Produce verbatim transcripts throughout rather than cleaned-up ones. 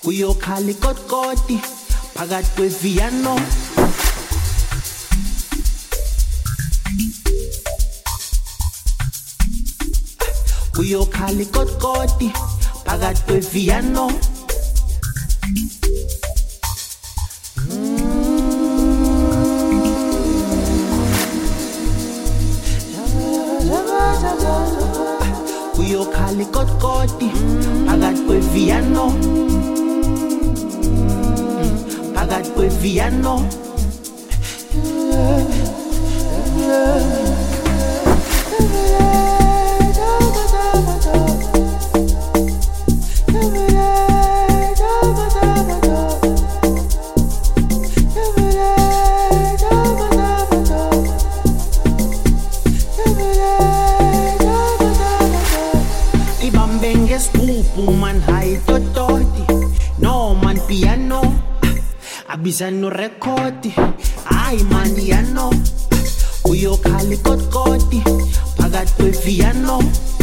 kuyokhala ikotikoti phakathi kweviyano. Kuyokhala ikotikoti phakathi kweviyano. Kuyokhala ikotikoti phakathi kweviyano. Phakathi kweviyano. Man high tototi, no man piano, abisano rekodi, ay man diano, kuyokhala ikotikoti phakathi kweviyano.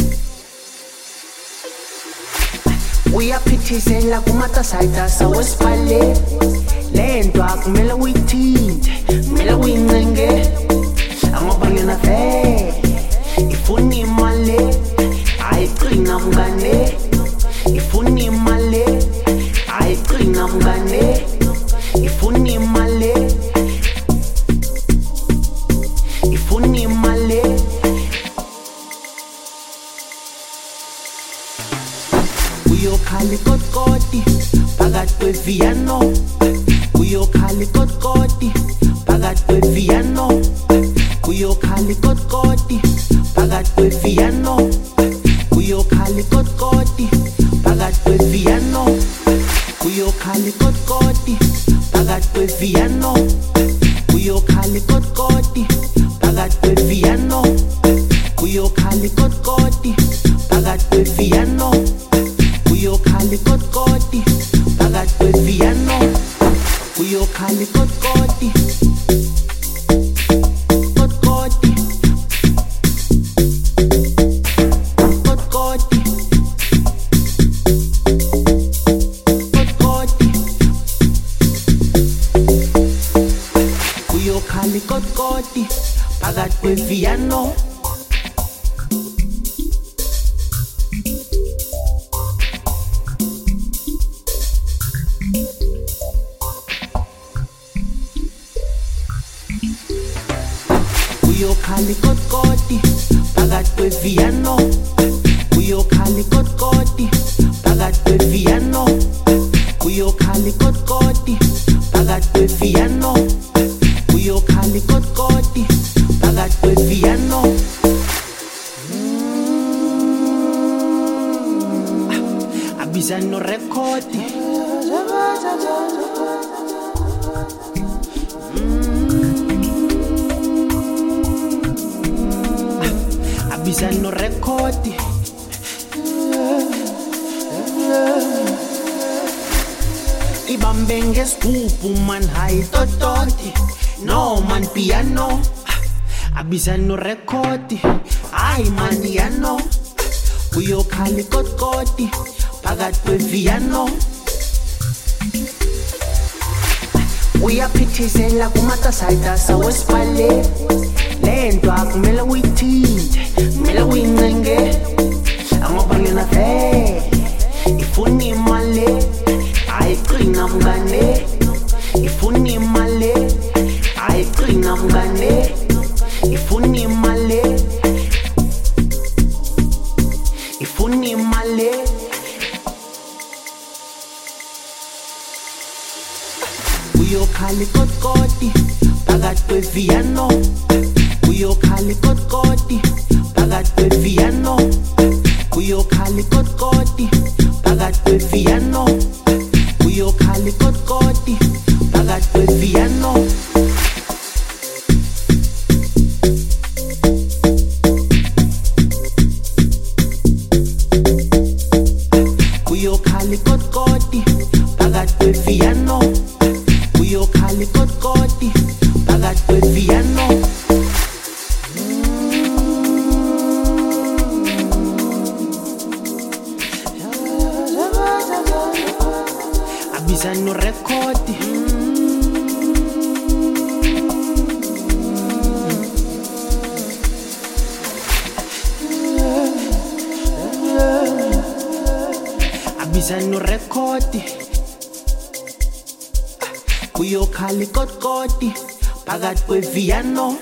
Uyaphithizela kumatasayitasa wesibhale, lento akumele uyithinte, kumele uyincenge, angobangena vele, ifuna imali, ayiqina mngane. Ifuna imali, ayiqina mngane. Ifuna imali, ifuna imali. Kuyokhala ikotikoti phakathi kweviyano. Kuyokhala ikotikoti phakathi kweviyano. Kuyokhala ikotikoti phakathi kweviyano. Kuyokhala ikotikoti phakathi kweviyano. Kuyokhala ikotikoti phakathi kweviyano. Kuyokhala ikotikoti phakathi kweviyano. Kuyokhala ikotikoti phakathi kweviyano. Kuyokhala ikotikoti phakathi kweviyano. Kuyokhala ikotikoti. Kotkoti phakathi kweviyano. Kuyokhala ikotikoti phakathi kweviyano. Kuyokhala ikotikoti phakathi kweviyano. Kuyokhala ikotikoti phakathi kweviyano. Kuyokhala ikotikoti phakathi kweviyano. Abizano rekodi. Abizano rekodi. Ibambe ngesigubhu man high tototi, no man piano, abizano rekodi, ay man diano. Kuyokhala ikotikoti phakathi kweviyano. Uyaphithizela kumatasayitasa wesibhale, lento akumele uyithinte, kumele uyincenge, angobangena vele, ifuna imali, ayiqina mngane. Ifuna imali, ayiqina mngane. Ifuna imali, ifuna imali. Kuyokhala ikotikoti phakathi kweviyano. Kuyokhala ikotikoti phakathi kweviyano. Kuyokhala ikotikoti phakathi kweviyano. Kuyokhala ikotikoti phakathi kweviyano. Kuyokhala ikotikoti phakathi kweviyano. Kuyokhala ikotikoti phakathi kweviyano. biza no rekhodi kuyokhala ikotikoti phakathi kweviano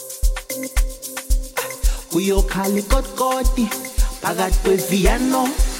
kuyokhala ikotikoti phakathi kweviano